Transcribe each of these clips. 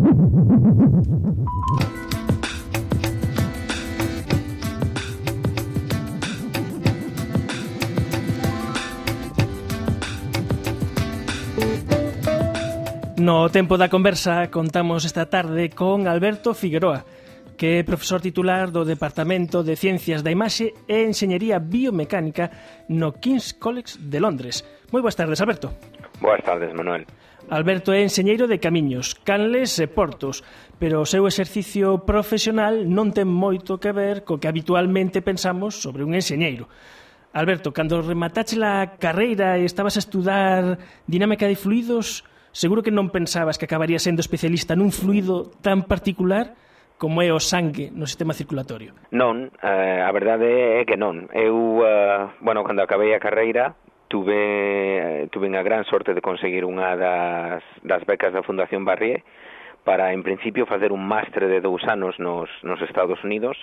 No tempo da conversa contamos esta tarde con Alberto Figueroa, que é profesor titular do Departamento de Ciencias da Imaxe e Enxeñería Biomecánica no King's College de Londres. Moi boas tardes, Alberto. Boas tardes, Manuel. Alberto é enxeñeiro de camiños, canles e portos, pero o seu exercicio profesional non ten moito que ver co que habitualmente pensamos sobre un enxeñeiro. Alberto, cando rematache a carreira e estabas a estudar dinámica de fluidos, seguro que non pensabas que acabaría sendo especialista nun fluido tan particular como é o sangue no sistema circulatorio. Non, a verdade é que non. Eu, cando acabei a carreira, tuve a gran sorte de conseguir unha das becas da Fundación Barrié para, en principio, facer un máster de 2 anos nos Estados Unidos.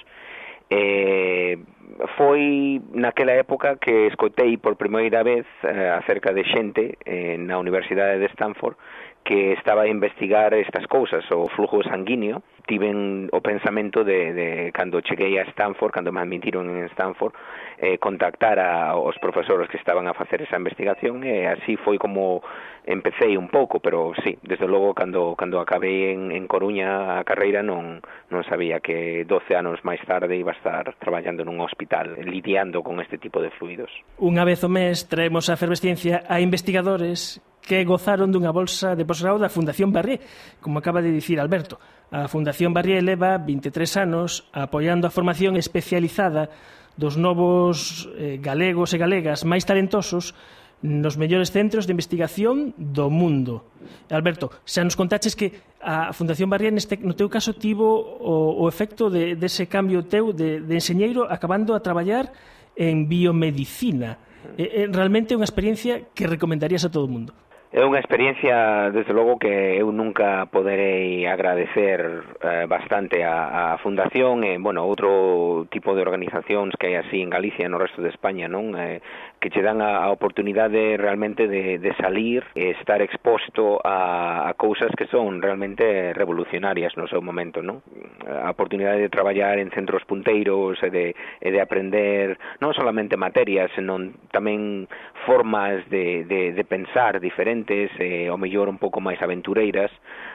Foi naquela época que escoitei por primeira vez acerca de xente na Universidade de Stanford que estaba a investigar estas cousas, o flujo sanguíneo. Tiven o pensamento de cando cheguei a Stanford, cando me admitiron en Stanford, contactar aos profesores que estaban a facer esa investigación, e así foi como empecé un pouco, pero sí, desde logo cando acabei en Coruña a carreira non sabía que 12 anos máis tarde iba a estar traballando nun hospital lidiando con este tipo de fluidos. Unha vez ao mes traemos a efervesciencia a investigadores que gozaron dunha bolsa de posgrado da Fundación Barrié, como acaba de dicir Alberto. A Fundación Barrié leva 23 anos apoiando a formación especializada dos novos galegos e galegas máis talentosos nos mellores centros de investigación do mundo. Alberto, xa nos contaches que a Fundación Barrié no teu caso tivo o efecto dese cambio teu de enxeñeiro acabando a traballar en biomedicina. Realmente é unha experiencia que recomendarías a todo o mundo. É unha experiencia, desde logo, que eu nunca poderei agradecer bastante a Fundación e, outro tipo de organizacións que hai así en Galicia e no resto de España, non? Que che dan a oportunidade realmente de salir e estar exposto a cousas que son realmente revolucionarias no seu momento, non? A oportunidade de traballar en centros punteiros e de aprender non solamente materias, senón tamén formas de pensar diferentes, o mellor un pouco máis aventureiras.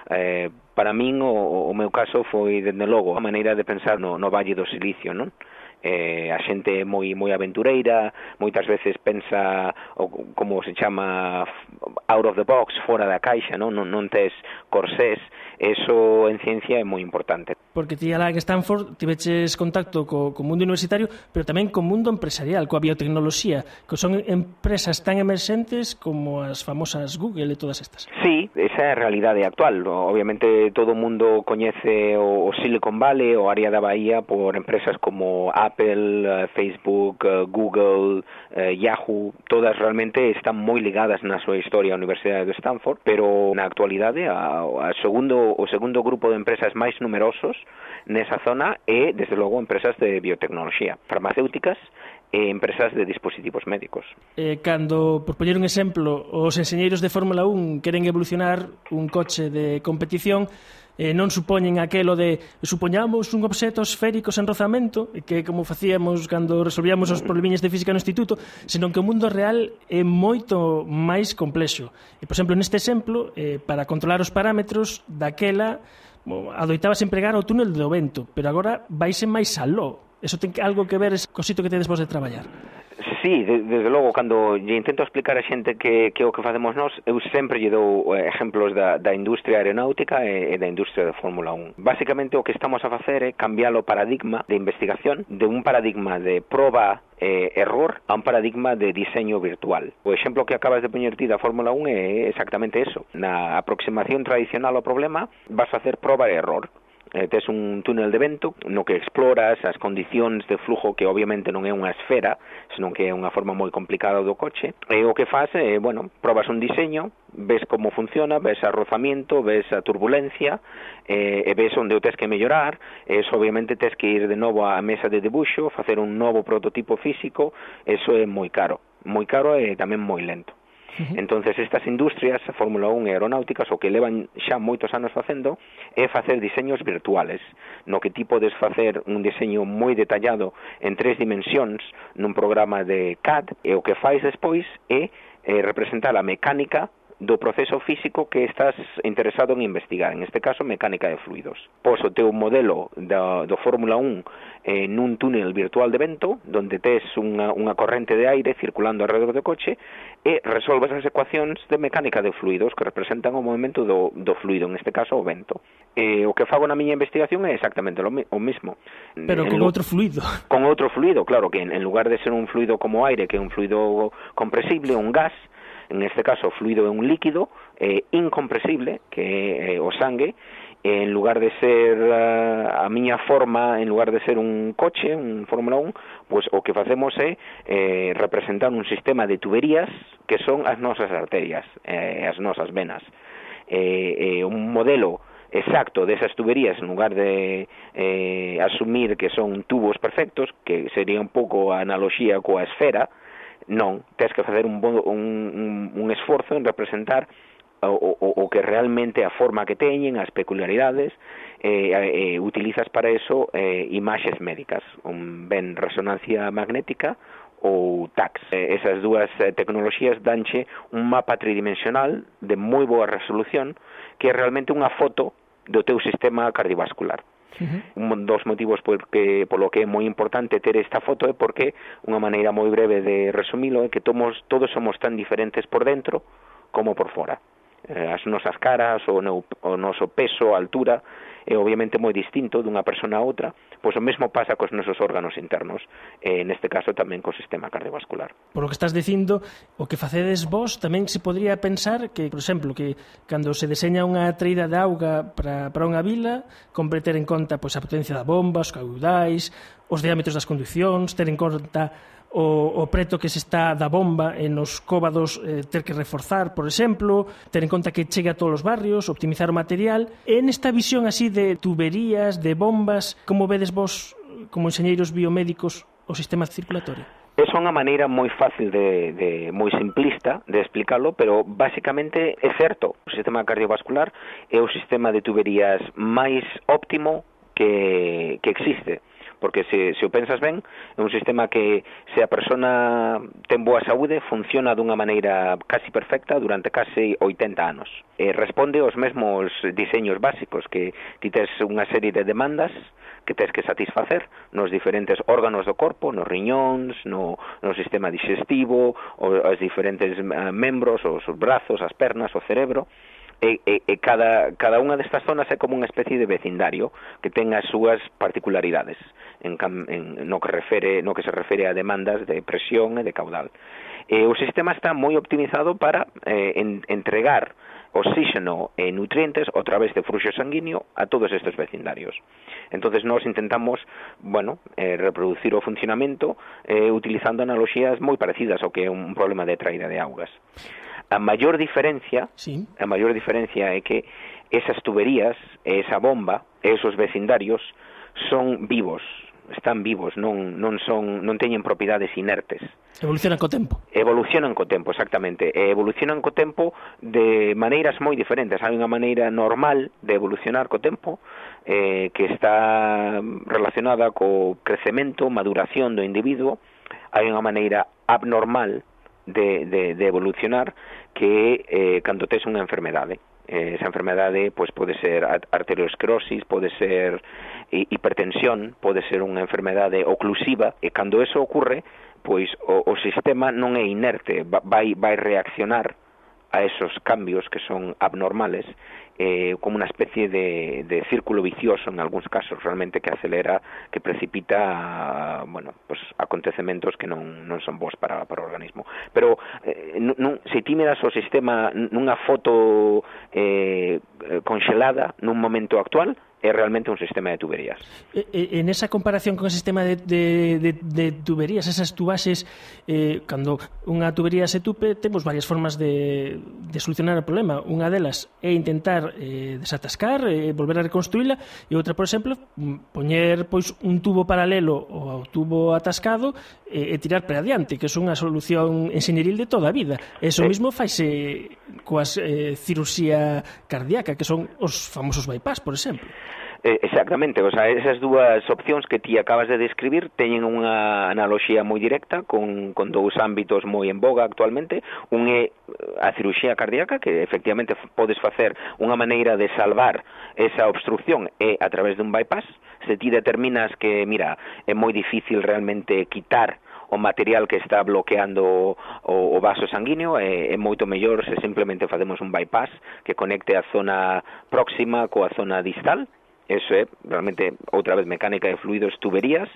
Para min o meu caso foi, dende logo, a maneira de pensar no Valle do Silicio, non? A xente moi aventureira, moitas veces pensa, como se chama, out of the box, fora da caixa, non tes corsés. Eso en ciencia é moi importante. Porque ti alá en Stanford tiveches contacto co mundo universitario, pero tamén co mundo empresarial, coa biotecnoloxía, que son empresas tan emerxentes como as famosas Google e todas estas. Sí, esa é a realidade actual. Obviamente todo o mundo coñece o Silicon Valley, o área da Bahía, por empresas como Apple, Facebook, Google, Yahoo. Todas realmente están moi ligadas na súa historia á Universidade de Stanford, pero na actualidade o segundo grupo de empresas máis numerosos nesa zona é, desde logo, empresas de biotecnoloxía, farmacéuticas e empresas de dispositivos médicos. Cando, por poñer un exemplo, os enxeñeiros de Fórmula 1 queren evolucionar un coche de competición, non supoñen aquelo de supoñamos un obxeto esférico sen rozamento, que como facíamos cando resolvíamos os problemiñas de física no instituto, senón que o mundo real é moito máis complexo. E, por exemplo, neste exemplo, para controlar os parámetros daquela, adoitabas empregar o túnel do vento, pero agora vaise máis aló. Eso ten algo que ver co sitio que tedes vos de traballar. Sí, desde logo, cando lle intento explicar a xente que o que facemos nós, eu sempre lle dou exemplos da industria aeronáutica e da industria de Fórmula 1. Básicamente o que estamos a facer é cambiar o paradigma de investigación de un paradigma de proba error a un paradigma de diseño virtual. O exemplo que acabas de poñer ti da Fórmula 1 é exactamente eso. Na aproximación tradicional ao problema vas a facer proba e error. Tes un túnel de vento no que exploras as condicións de flujo, que obviamente non é unha esfera, senón que é unha forma moi complicada do coche, e o que faz é, probas un diseño, ves como funciona, ves o rozamiento, ves a turbulencia, e ves onde o tes que mellorar. Eso obviamente tes que ir de novo á mesa de debuxo, facer un novo prototipo físico. Eso é moi caro e tamén moi lento. Entonces estas industrias, a Fórmula 1 e aeronáuticas, o que levan xa moitos anos facendo é facer diseños virtuales, no que ti podes facer un diseño moi detallado en 3 dimensións nun programa de CAD, e o que fais despois é representar a mecánica do proceso físico que estás interesado en investigar, en este caso mecánica de fluidos. Pos o teu modelo do Fórmula 1 nun túnel virtual de vento, donde tes unha corrente de aire circulando alrededor do coche, e resolves as ecuacións de mecánica de fluidos que representan o movimento do fluido, en este caso o vento. O que fago na miña investigación é exactamente o mismo. Pero con outro fluido. Con outro fluido, claro, que en lugar de ser un fluido como aire, que é un fluido compresible, un gas, en este caso o fluido é un líquido incompresible, que é o sangue, en lugar de ser a miña forma, en lugar de ser un coche, un Fórmula 1, pois o que facemos é representar un sistema de tuberías que son as nosas arterias, as nosas venas. Un modelo exacto desas tuberías, en lugar de asumir que son tubos perfectos, que sería un pouco a analoxía coa esfera, non, tens que facer un esforzo en representar o que realmente a forma que teñen, as peculiaridades, utilizas para eso imaxes médicas, ben resonancia magnética ou TACS. Esas dúas tecnoloxías danche un mapa tridimensional de moi boa resolución, que é realmente unha foto do teu sistema cardiovascular. Un dos motivos polo que é moi importante ter esta foto é porque unha maneira moi breve de resumilo é que todos somos tan diferentes por dentro como por fora. As nosas caras, o noso peso, a altura é obviamente moi distinto dunha persona a outra, pois o mesmo pasa cos nosos órganos internos, neste caso tamén co sistema cardiovascular. Por lo que estás dicindo, o que facedes vos tamén se podría pensar que, por exemplo, que cando se deseña unha traída de auga para unha vila, compre ter en conta pois, a potencia da bomba, os caudais, os diámetros das conducións, ter en conta o preto que se está da bomba e nos cóvados ter que reforzar, por exemplo, ter en conta que chega a todos os barrios, optimizar o material. E nesta visión así de tuberías, de bombas, como vedes vos como enxeñeiros biomédicos o sistema circulatorio? É unha maneira moi fácil moi simplista de explicarlo, pero basicamente é certo. O sistema cardiovascular é o sistema de tuberías máis óptimo que existe. Porque se o pensas ben, é un sistema que, se a persona ten boa saúde, funciona dunha maneira casi perfecta durante casi 80 anos. Responde aos mesmos diseños básicos, que ti tes unha serie de demandas que tes que satisfacer nos diferentes órganos do corpo, nos riñóns, no sistema digestivo, os diferentes membros, os brazos, as pernas, o cerebro. Cada unha destas zonas é como unha especie de vecindario que ten as súas particularidades no que se refere a demandas de presión e de caudal. O sistema está moi optimizado para entregar oxígeno e nutrientes a través de fluxo sanguíneo a todos estes vecindarios. Entonces nós intentamos, reproducir o funcionamento utilizando analoxías moi parecidas ao que é un problema de traída de augas. A maior diferencia é que esas tuberías, esa bomba, esos vecindarios son vivos, están vivos, non teñen propiedades inertes. Evolucionan co tempo. Evolucionan co tempo, exactamente. Evolucionan co tempo de maneiras moi diferentes. Hai unha maneira normal de evolucionar co tempo que está relacionada co crecemento, maduración do individuo. Hai unha maneira abnormal de evolucionar que cando tes unha enfermedade. Esa enfermedade pois pode ser arteriosclerosis, pode ser hipertensión, pode ser unha enfermedade oclusiva, e cando eso ocurre, pois o sistema non é inerte, vai reaccionar a esos cambios que son abnormales, como unha especie de círculo vicioso en algúns casos, realmente, que acelera, que precipita acontecementos que non son bons para o organismo. Pero se ti miras o sistema nunha foto conxelada nun momento actual, é realmente un sistema de tuberías. En esa comparación con o sistema de tuberías, esas tubaxes, cando unha tubería se tupe, temos varias formas de solucionar o problema. Unha delas é intentar desatascar, volver a reconstruíla, e outra, por exemplo, poñer pois un tubo paralelo ao tubo atascado e tirar para adiante, que é unha solución enxeñeril de toda a vida. Eso mismo faise coas cirurxía cardíaca, que son os famosos bypass, por exemplo. Exactamente, o sea, esas dúas opcións que ti acabas de describir teñen unha analoxía moi directa con dous ámbitos moi en boga actualmente. Un é a cirurxía cardíaca, que efectivamente podes facer unha maneira de salvar esa obstrucción é a través dun bypass. Se ti determinas que, mira, é moi difícil realmente quitar o material que está bloqueando o vaso sanguíneo, é moito mellor se simplemente facemos un bypass que conecte a zona próxima coa zona distal. Eso é realmente, outra vez, mecánica de fluidos, tuberías.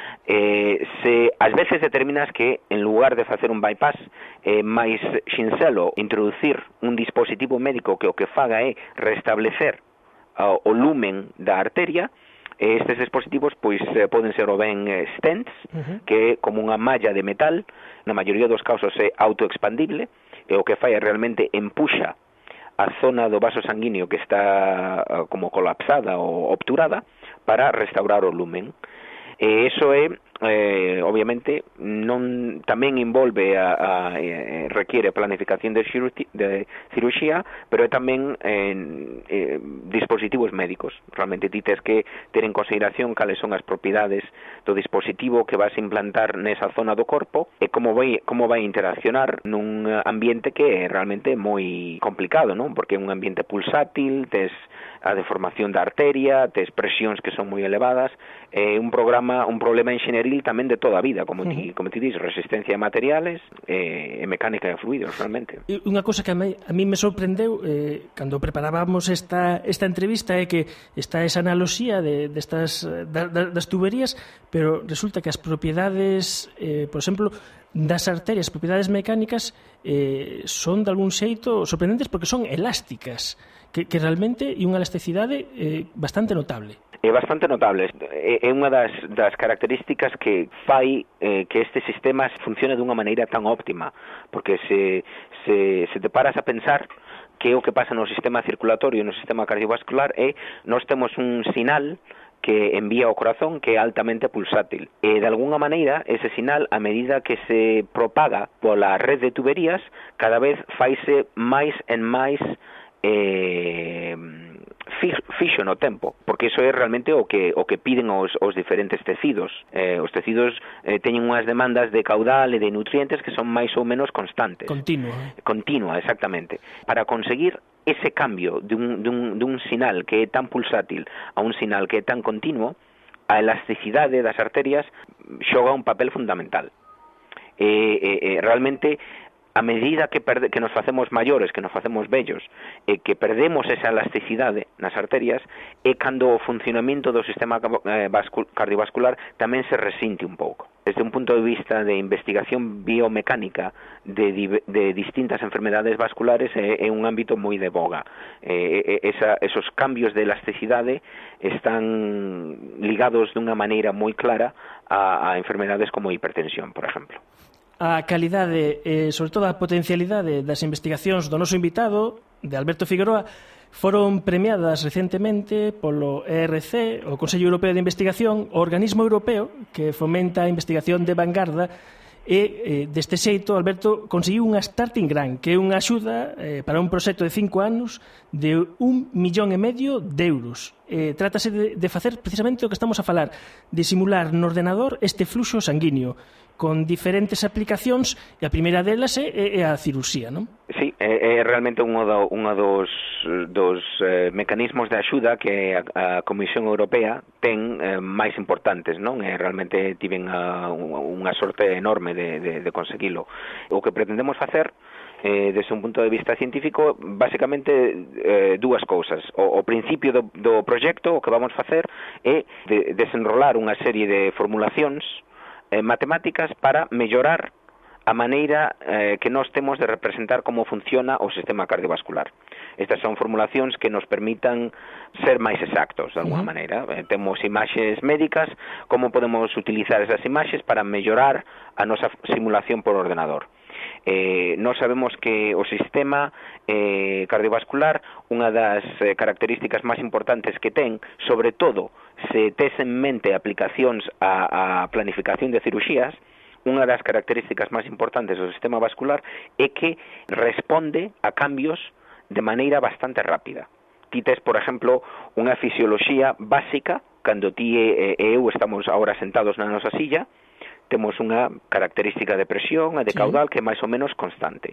Se ás veces determinas que en lugar de facer un bypass máis sinxelo introducir un dispositivo médico que o que faga é restablecer o lumen da arteria, estes dispositivos pois poden ser o ben stents, que é como unha malla de metal, na maioría dos casos é autoexpandible, e o que fai é realmente empuxa a zona do vaso sanguíneo que está como colapsada ou obturada para restaurar o lumen. Eso é, obviamente, non tamén envolve requiere planificación de cirurxía, pero é tamén dispositivos médicos. Realmente ti tes que ter en consideración cales son as propiedades do dispositivo que vas a implantar nesa zona do corpo e como vai interaccionar nun ambiente que é realmente moi complicado, non? Porque é un ambiente pulsátil, tes a deformación da arteria, tes presións que son moi elevadas, un problema enxeñeril tamén de toda a vida, como ti dis, resistencia a materiales e mecánica de fluidos, realmente. E unha cousa que a mí me sorprendeu cando preparábamos esta entrevista é que está esa analoxía das tuberías, pero resulta que as propiedades, por exemplo, das arterias, propiedades mecánicas, son de algún xeito sorprendentes porque son elásticas, que realmente é unha elasticidade bastante notable. É bastante notable. É unha das características que fai que este sistema funcione dunha maneira tan óptima, porque se te paras a pensar que o que pasa no sistema circulatorio e no sistema cardiovascular é nós temos un sinal que envía ao corazón que é altamente pulsátil. E, de alguna maneira, ese sinal, a medida que se propaga pola red de tuberías, cada vez faise máis en máis fixo no tempo, porque iso é realmente o que piden os diferentes tecidos. Os tecidos teñen unhas demandas de caudal e de nutrientes que son máis ou menos constantes. Continua, exactamente. Para conseguir ese cambio dun sinal que é tan pulsátil a un sinal que é tan continuo, a elasticidade das arterias xoga un papel fundamental. Realmente, a medida que nos facemos maiores, que nos facemos vellos, e que perdemos esa elasticidade nas arterias, é cando o funcionamento do sistema cardiovascular tamén se resinte un pouco. Desde un punto de vista de investigación biomecánica de distintas enfermedades vasculares é un ámbito moi de boga. Esos cambios de elasticidade están ligados dunha maneira moi clara a enfermedades como hipertensión, por exemplo. A calidade e, sobre todo, a potencialidade das investigacións do noso invitado, de Alberto Figueroa, foron premiadas recentemente polo ERC, o Consello Europeo de Investigación, o organismo europeo que fomenta a investigación de vanguarda, e deste xeito Alberto conseguiu unha starting grant, que é unha axuda para un proxecto de 5 anos de 1,5 millón de euros. Trátase de facer precisamente o que estamos a falar, de simular no ordenador este fluxo sanguíneo con diferentes aplicacións, e a primeira delas é a cirurxía, non? Sí, é realmente unha dos mecanismos de axuda que a Comisión Europea ten máis importantes, non? Realmente tiven unha sorte enorme de conseguilo. O que pretendemos facer desde un punto de vista científico, basicamente dúas cousas. O principio do proxecto, o que vamos facer é desenrolar unha serie de formulacións matemáticas para mellorar a maneira que nós temos de representar como funciona o sistema cardiovascular. Estas son formulacións que nos permitan ser máis exactos, de alguna maneira. Temos imaxes médicas, como podemos utilizar esas imaxes para mellorar a nosa simulación por ordenador. Nós sabemos que o sistema cardiovascular, unha das características máis importantes que ten, sobre todo se tes en mente aplicacións a planificación de cirurxías, unha das características máis importantes do sistema vascular é que responde a cambios de maneira bastante rápida. Ti tes, por exemplo, unha fisioloxía básica, cando ti e eu estamos agora sentados na nosa silla, temos unha característica de presión e de caudal que é máis ou menos constante.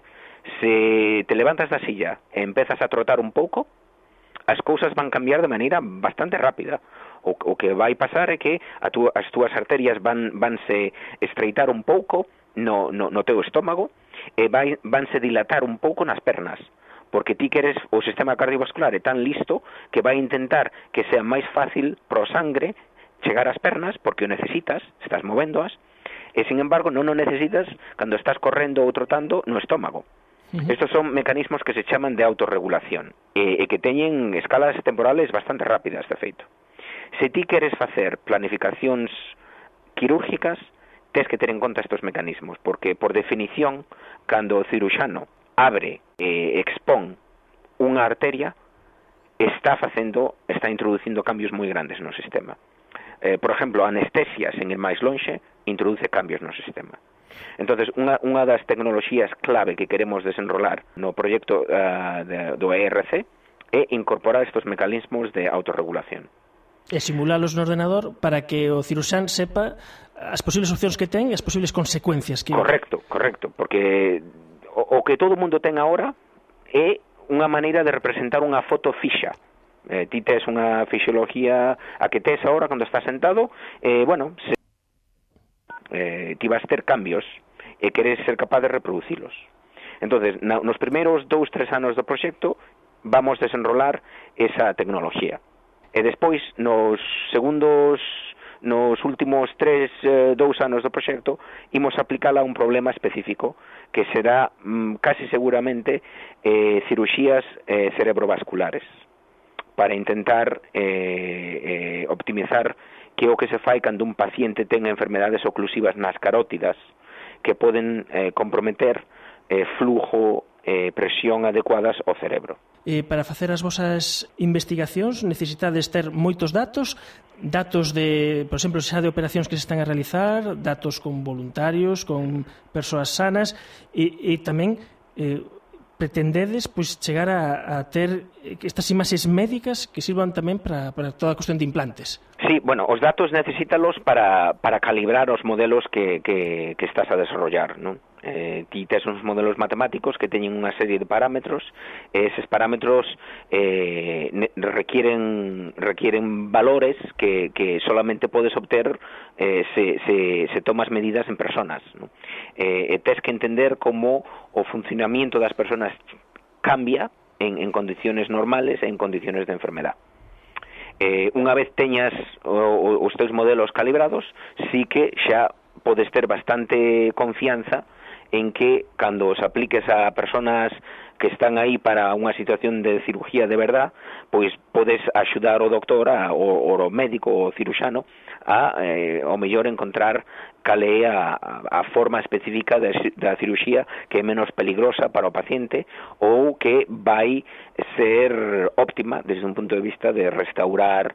Se te levantas da silla e empezas a trotar un pouco, as cousas van cambiar de maneira bastante rápida. O que vai pasar é que as túas arterias vanse estreitar un pouco no teu estómago e vanse dilatar un pouco nas pernas, porque ti queres, o sistema cardiovascular é tan listo que vai intentar que sea máis fácil pro sangre chegar ás pernas, porque o necesitas, estás movéndoas, e sin embargo non o necesitas cando estás correndo ou trotando no estómago. Estos son mecanismos que se chaman de autorregulación e que teñen escalas temporales bastante rápidas, de feito. Se ti queres facer planificacións quirúrgicas, tes que ter en conta estes mecanismos, porque, por definición, cando o ciruxano abre e expón unha arteria, está introducindo cambios moi grandes no sistema. Por exemplo, a anestesia, sen ir máis lonxe, introduce cambios no sistema. Entonces, unha das tecnoloxías clave que queremos desenrolar no proxecto do ERC é incorporar estes mecanismos de autorregulación. E simulalos no ordenador para que o ciruxán sepa as posibles opcións que ten e as posibles consecuencias que... Correcto, porque o que todo o mundo ten agora é unha maneira de representar unha foto fixa. Ti tes unha fisiología a que tes agora cando estás sentado, ti vas ter cambios e queres ser capaz de reproducilos. Entonces, nos primeiros 2-3 anos do proxecto vamos desenrolar esa tecnoloxía. E despois, nos últimos 2 anos do proxecto, imos aplicala a un problema específico, que será casi seguramente cirurxías cerebrovasculares, para intentar optimizar que o que se fai cando un paciente ten enfermedades oclusivas nas carótidas que poden comprometer flujo presión adecuadas ao cerebro. Para facer as vosas investigacións necesitades ter moitos datos de, por exemplo, xa de operacións que se están a realizar, datos con voluntarios, con persoas sanas e tamén pretendedes chegar a ter estas imaxes médicas que sirvan tamén para toda a cuestión de implantes. Sí, bueno, os datos necesítalos para calibrar os modelos que estás a desarrollar, non? Ti tes uns modelos matemáticos que teñen unha serie de parámetros e eses parámetros requieren valores que solamente podes obter se tomas medidas en personas, non? Tes que entender como o funcionamiento das personas cambia en condiciones normales e en condiciones de enfermedad. Unha vez teñas os teus modelos calibrados, sí que xa podes ter bastante confianza en que cando os apliques a personas que están aí para unha situación de cirugía de verdad, pois podes axudar o doctor, o médico, o ciruxano, ao mellor encontrar cal é a forma específica da cirurxía que é menos peligrosa para o paciente ou que vai ser óptima desde un punto de vista de restaurar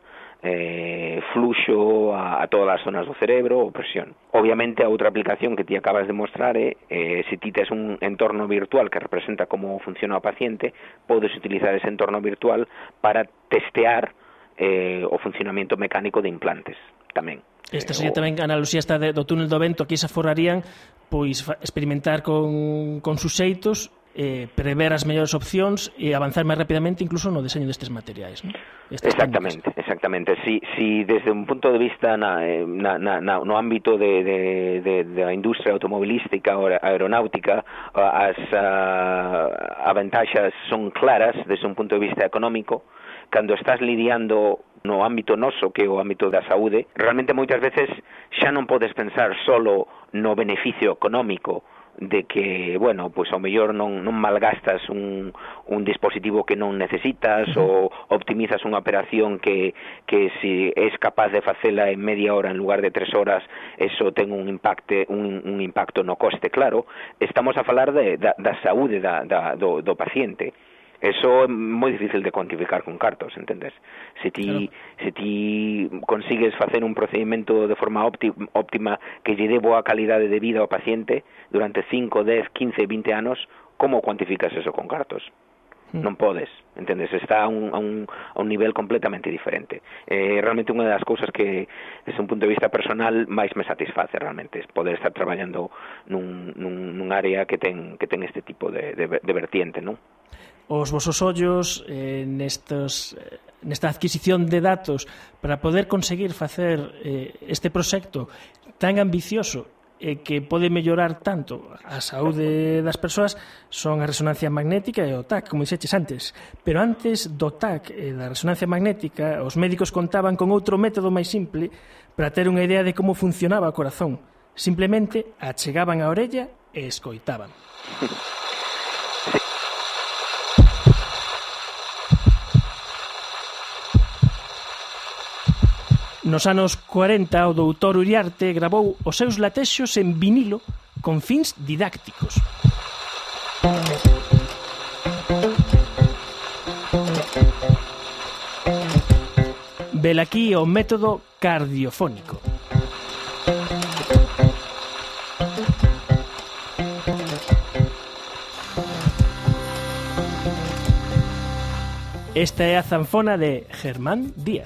fluxo a todas as zonas do cerebro ou presión. Obviamente, a outra aplicación que ti acabas de mostrar é se ti tes un entorno virtual que representa como funciona o paciente, podes utilizar ese entorno virtual para testear o funcionamento mecánico de implantes tamén. Esta sería tamén a analogía do túnel do vento, aquí se aforrarían experimentar con suxeitos, prever as mellores opcións e avanzar máis rapidamente incluso no deseño destes materiais, non? Exactamente. Si desde un punto de vista no ámbito da industria automobilística ou aeronáutica as avantaxas son claras desde un punto de vista económico, cando estás lidiando no ámbito noso, que é o ámbito da saúde, realmente moitas veces xa non podes pensar solo no beneficio económico de que, bueno, pois ao mellor non malgastas un dispositivo que non necesitas ou optimizas unha operación que se és capaz de facela en media hora en lugar de 3 horas, eso ten un impacto no coste, claro. Estamos a falar da saúde do paciente. Eso é moi difícil de cuantificar con cartos, entendes? Se ti consigues facer un procedimento de forma óptima que lle dé boa calidade de vida ao paciente durante 5, 10, 15, 20 anos, como cuantificas eso con cartos? Non podes, entendes? Está a un nivel completamente diferente. Realmente unha das cousas que, desde un punto de vista personal, máis me satisface realmente, es poder estar traballando nun área que ten este tipo de vertiente, non? Os vosos ollos nesta adquisición de datos para poder conseguir facer este proxecto tan ambicioso e que pode mellorar tanto a saúde das persoas son a resonancia magnética e o TAC, como dixeches antes. Pero antes do TAC e da resonancia magnética, os médicos contaban con outro método máis simple para ter unha idea de como funcionaba o corazón. Simplemente achegaban a orella e escoitaban. Nos anos 40, o doutor Uriarte gravou os seus latexos en vinilo con fins didácticos. Velaquí o método cardiofónico. Esta é a zanfona de Germán Díaz.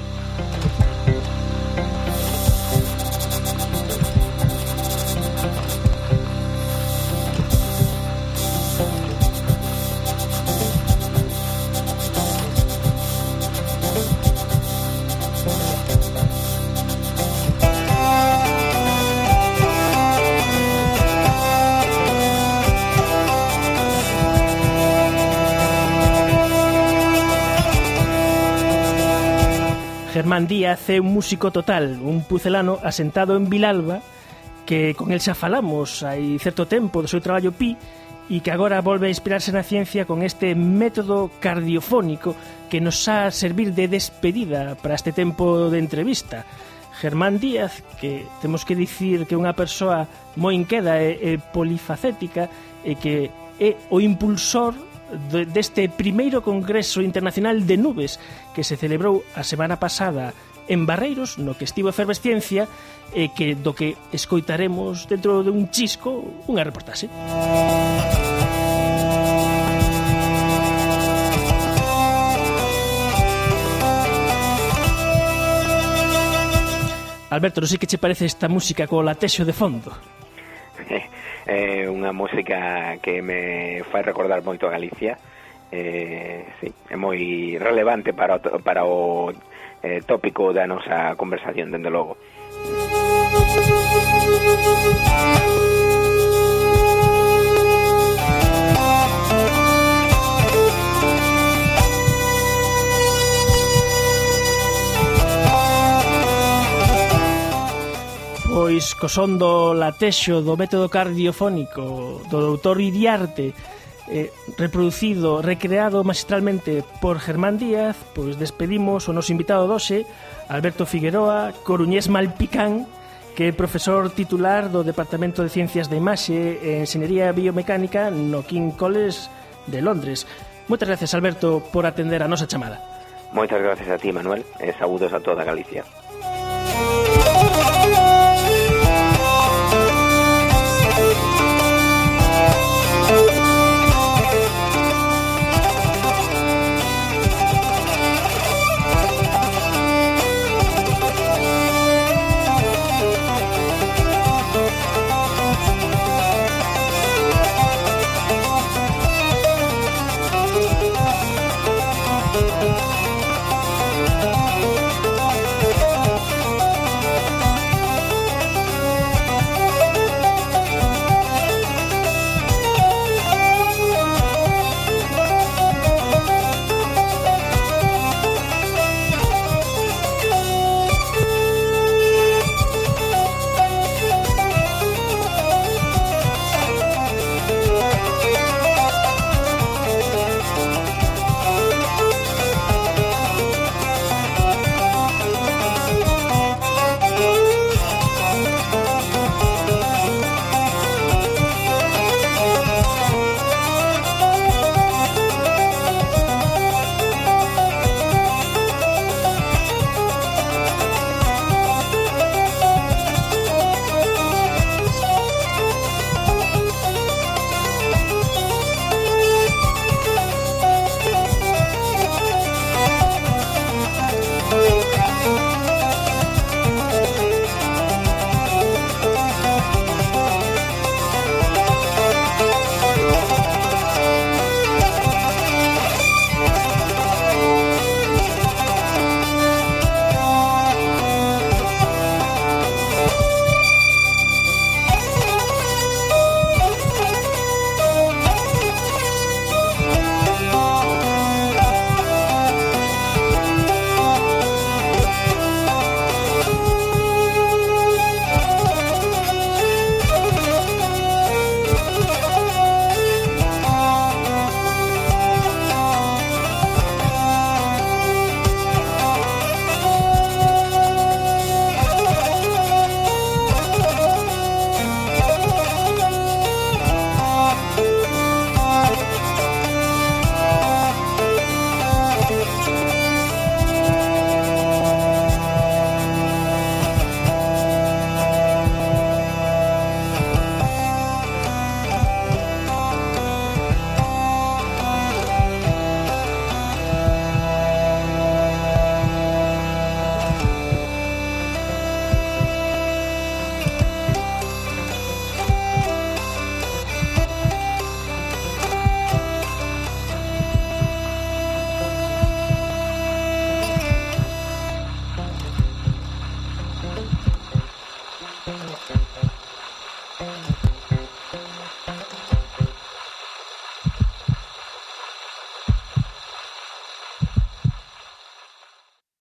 Germán Díaz é un músico total, un pucelano asentado en Vilalba, que con el xa falamos hai certo tempo do seu traballo Pi, e que agora volve a inspirarse na ciencia con este método cardiofónico que nos ha servir de despedida para este tempo de entrevista. Germán Díaz, que temos que dicir que é unha persoa moi inqueda e polifacética e que é o impulsor deste primeiro Congreso Internacional de Nubes que se celebrou a semana pasada en Barreiros, no que estivo Efervesciencia, e que do que escoitaremos dentro de un chisco unha reportaxe. Alberto, non sei que che parece esta música co latexo de fondo. É unha música que me fai recordar moito a Galicia. Sí, é moi relevante para o tópico da nosa conversación, dende logo. Pois co son do latexo do método cardiofónico do doutor Iriarte, reproducido, recreado magistralmente por Germán Díaz, pois despedimos o noso invitado doxe, Alberto Figueroa, coruñés Malpicán, que é profesor titular do Departamento de Ciencias da Imaxe e Enxeñería Biomecánica no King's College de Londres. Moitas gracias, Alberto, por atender a nosa chamada. Moitas gracias a ti, Manuel, e saúdos a toda Galicia.